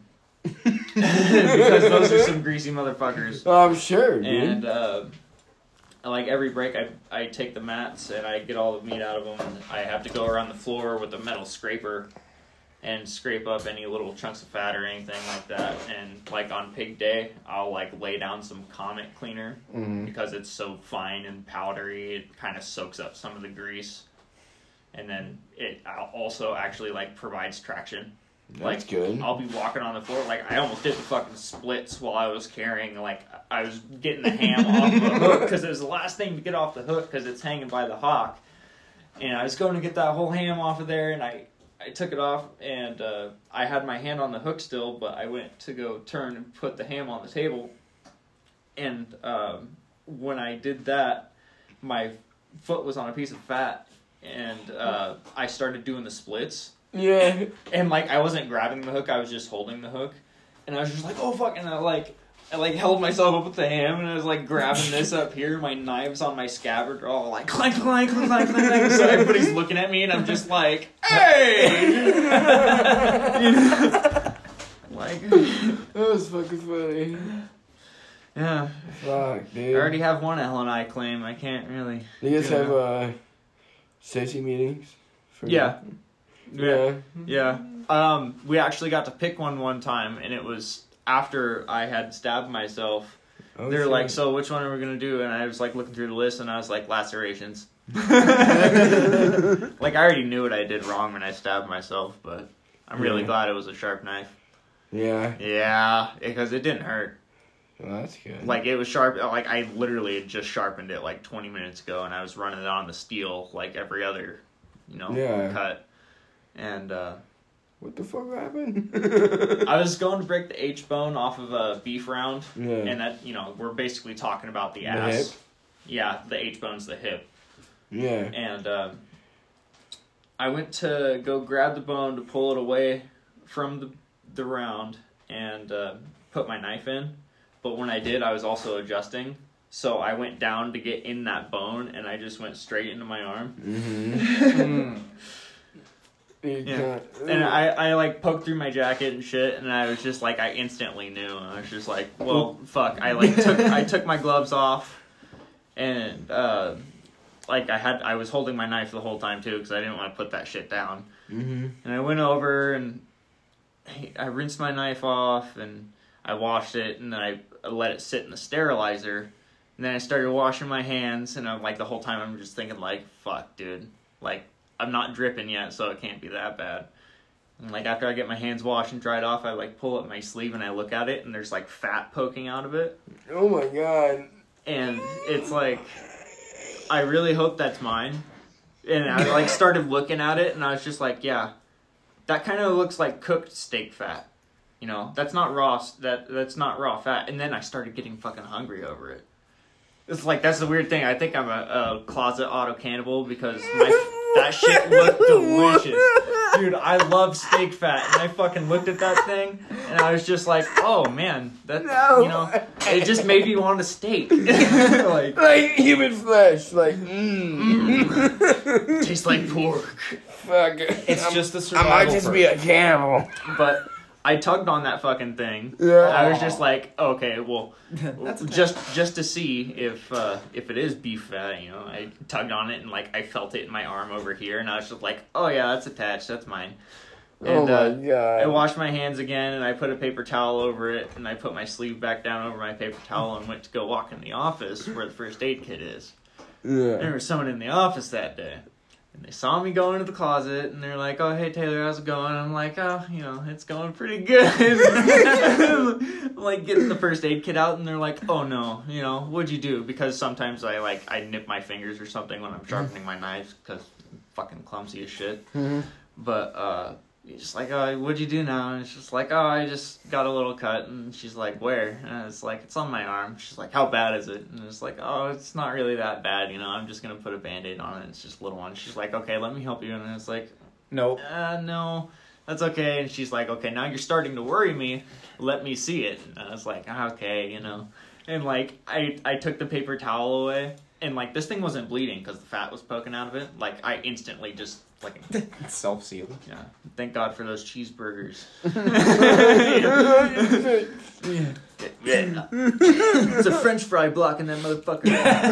because those are some greasy motherfuckers. oh, I'm sure, dude. And uh, like every break, I I take the mats and I get all the meat out of them, and I have to go around the floor with a metal scraper and scrape up any little chunks of fat or anything like that. And like on pig day, I'll like lay down some Comet cleaner Mhm. because it's so fine and powdery. It kind of soaks up some of the grease, and then it also actually like provides traction. That's Like, good. I'll be walking on the floor, like, I almost did the fucking splits while I was carrying, like, I was getting the ham off the hook, because it was the last thing to get off the hook, because it's hanging by the hock, and I was going to get that whole ham off of there, and I, I took it off, and uh, I had my hand on the hook still, but I went to go turn and put the ham on the table, and um, when I did that, my foot was on a piece of fat, and uh, I started doing the splits. Yeah. And, like, I wasn't grabbing the hook, I was just holding the hook. And I was just like, oh, fuck. And I, like, I, like, held myself up with the ham, and I was, like, grabbing this up here. My knives on my scabbard are all, like, clank, clank, clank, clank, clank. So everybody's looking at me, and I'm just like, hey! Like, That was fucking funny. yeah. Fuck, dude. I already have one L and I claim. I can't really. Do you guys do have that. uh, safety meetings? For Yeah. Yeah. Yeah. Um, we actually got to pick one one time, and it was after I had stabbed myself. Oh, They were shit. like, so which one are we going to do? And I was like looking through the list, and I was like, lacerations. Like, I already knew what I did wrong when I stabbed myself, but I'm really Yeah. glad it was a sharp knife. Yeah. Yeah, because it didn't hurt. Well, that's good. Like, it was sharp. Like, I literally had just sharpened it like twenty minutes ago, and I was running it on the steel like every other, you know, Yeah. cut. And, uh... What the fuck happened? I was going to break the H-bone off of a beef round, Yeah. and that, you know, we're basically talking about the The ass. hip? Yeah, the H-bone's the hip. Yeah. And um, I went to go grab the bone to pull it away from the, the round and uh, put my knife in. But when I did, I was also adjusting. So I went down to get in that bone, and I just went straight into my arm. Mm-hmm. You Yeah. can't- And I, I like poked through my jacket and shit, and I was just like, I instantly knew. I was just like, well, fuck. I like took I took my gloves off, and uh, like I had I was holding my knife the whole time too, because I didn't want to put that shit down. Mm-hmm. And I went over and I rinsed my knife off, and I washed it, and then I let it sit in the sterilizer, and then I started washing my hands, and I'm like the whole time I'm just thinking like, fuck, dude, like. I'm not dripping yet, so it can't be that bad. And like after I get my hands washed and dried off, I like pull up my sleeve and I look at it, and there's like fat poking out of it. Oh my god. And it's like, I really hope that's mine, And I like started looking at it, and I was just like, yeah, that kind of looks like cooked steak fat. You know, that's not raw. That that's not raw fat. And then I started getting fucking hungry over it. It's like that's the weird thing. I think I'm a, a closet auto cannibal because my that shit looked delicious, dude. I love steak fat, and I fucking looked at that thing, and I was just like, oh man, that No. you know, it just made me want a steak. like, like human flesh, like mm. tastes like pork. Fuck. It's I'm- just the I survival. might just be a cannibal. But I tugged on that fucking thing. Yeah. I was just like, okay, well, That's just just to see if uh, if it is beef fat, you know. I tugged on it and like I felt it in my arm over here, and I was just like, oh yeah, that's attached, that's mine. Oh And my uh, god. I washed my hands again, and I put a paper towel over it, and I put my sleeve back down over my paper towel, and went to go walk in the office where the first aid kit is. Yeah. There was someone in the office that day. And they saw me go into the closet, and they're like, oh, hey, Taylor, how's it going? I'm like, oh, you know, it's going pretty good. I'm like, getting the first aid kit out, and they're like, oh, no, you know, what'd you do? Because sometimes I, like, I nip my fingers or something when I'm sharpening my knives, because I'm fucking clumsy as shit. Mm-hmm. But, uh... He's just like, oh, what'd you do now? And it's just like, oh, I just got a little cut. And she's like, where? And it's like, it's on my arm. She's like, how bad is it? And it's like, oh, it's not really that bad, you know. I'm just going to put a Band-Aid on it. It's just a little one. She's like, okay, let me help you. And it's like, Nope. uh, no, that's okay. And she's like, okay, now you're starting to worry me. Let me see it. And I was like, okay, you know. And, like, I, I took the paper towel away. And, like, this thing wasn't bleeding because the fat was poking out of it. Like, I instantly just, like... It's self-sealed. Yeah, thank God for those cheeseburgers. It's a French fry blocking that motherfucker.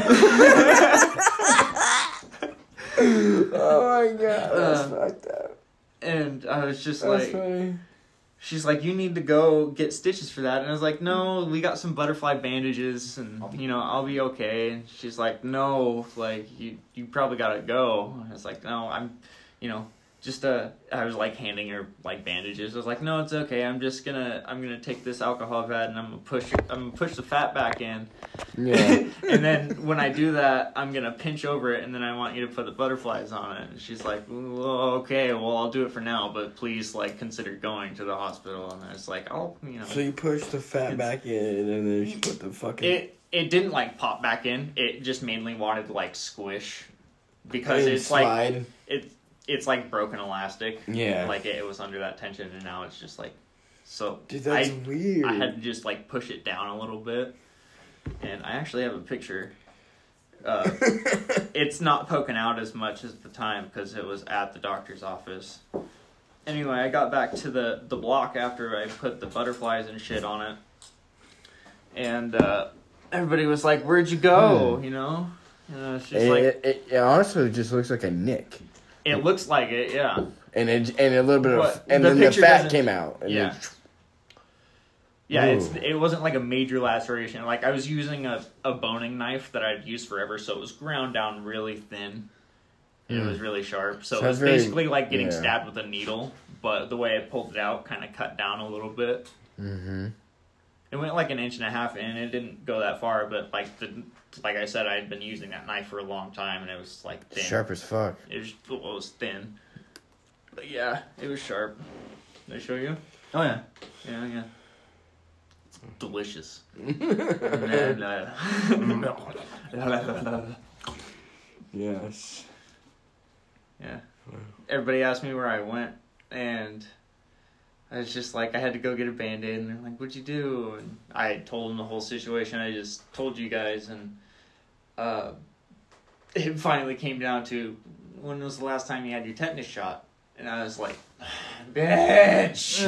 Oh my god, that's Uh, fucked up. And I was just That's like, funny. she's like, you need to go get stitches for that. And I was like, no, we got some butterfly bandages, and you know, I'll be okay. And she's like, no, like you, you probably gotta go. And I was like, no, I'm, you know, just uh, I was like handing her like bandages. I was like, no, it's okay. I'm just gonna, I'm gonna take this alcohol vat and I'm gonna push, it, I'm gonna push the fat back in. Yeah. And then when I do that, I'm gonna pinch over it, and then I want you to put the butterflies on it. And she's like, well, okay, well, I'll do it for now, but please, like, consider going to the hospital. And I was like, oh, you know. So you push the fat It's- back in, and then you put the fucking. It it didn't like pop back in. It just mainly wanted to like squish because and it's like slide. it it's like broken elastic. Yeah. Like it, it was under that tension, and now it's just like so. Dude, that's I, weird. I had to just like push it down a little bit, and I actually have a picture. Uh, it's not poking out as much as the time because it was at the doctor's office. Anyway, I got back to the, the block after I put the butterflies and shit on it. And uh, everybody was like, where'd you go? Hmm. You know? And it's just it, like, it, it, it honestly just looks like a nick, it looks like it, yeah. and it, and a little bit of, But and the then the picture fat doesn't- came out. And Yeah. then- Yeah, Ooh. it's it wasn't like a major laceration. Like I was using a, a boning knife that I'd used forever, so it was ground down really thin. And Mm. it was really sharp. So Sounds it was very- basically like getting yeah. stabbed with a needle, but the way I pulled it out kind of cut down a little bit. Mm-hmm. It went like an inch and a half in. It didn't go that far, but like the like I said, I had been using that knife for a long time, and it was like thin. Sharp as fuck. It was, it was thin. But yeah, it was sharp. Did I show you? Oh yeah. Yeah, yeah. It's delicious. And, uh, Yes. yeah. Everybody asked me where I went, and I was just like, I had to go get a Band-Aid, and they're like, what'd you do? And I told them the whole situation I just told you guys, and uh, it finally came down to, when was the last time you had your tetanus shot? And I was like, bitch!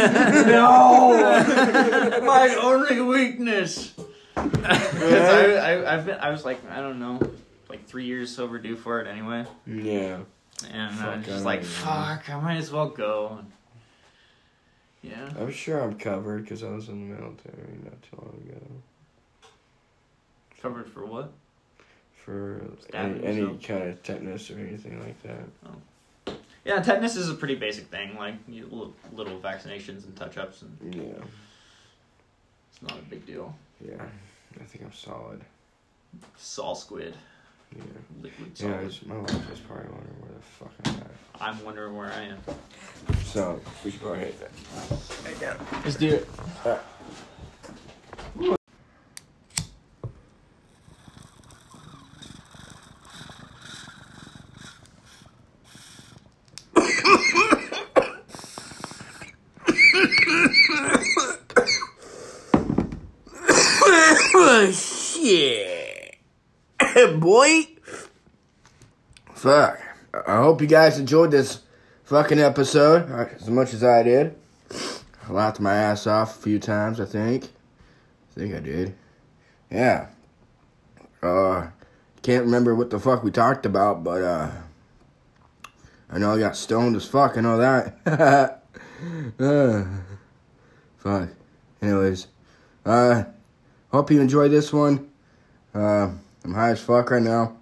No! My only weakness! Because I, I, I've been, I was like, I don't know, like three years overdue for it anyway. Yeah. And I Fuck, was I just like, don't fuck, I might as well go. And, yeah. I'm sure I'm covered because I was in the military not too long ago. Covered for what? For Stabbing any, any yourself? kind of tetanus or anything like that. Yeah, tetanus is a pretty basic thing, like you, little, little vaccinations and touch-ups, and Yeah. it's not a big deal. Yeah. I think I'm solid. Saw squid. Yeah. Liquid Yeah, solid. it's, my wife is probably wondering where the fuck I'm at. I'm wondering where I am. So, we should probably hit that. Right down. Let's do it. Shit. Boy. Fuck. I hope you guys enjoyed this fucking episode as much as I did. I laughed my ass off a few times, I think. I think I did. Yeah. Uh, can't remember what the fuck we talked about, but, uh, I know I got stoned as fuck, I know that. uh, fuck. Anyways, uh, hope you enjoyed this one. Uh, I'm high as fuck right now.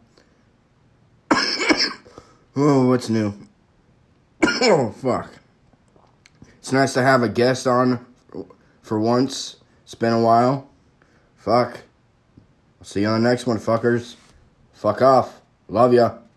Oh, what's new? Oh, fuck. It's nice to have a guest on for once. It's been a while. Fuck. I'll see you on the next one, fuckers. Fuck off. Love ya.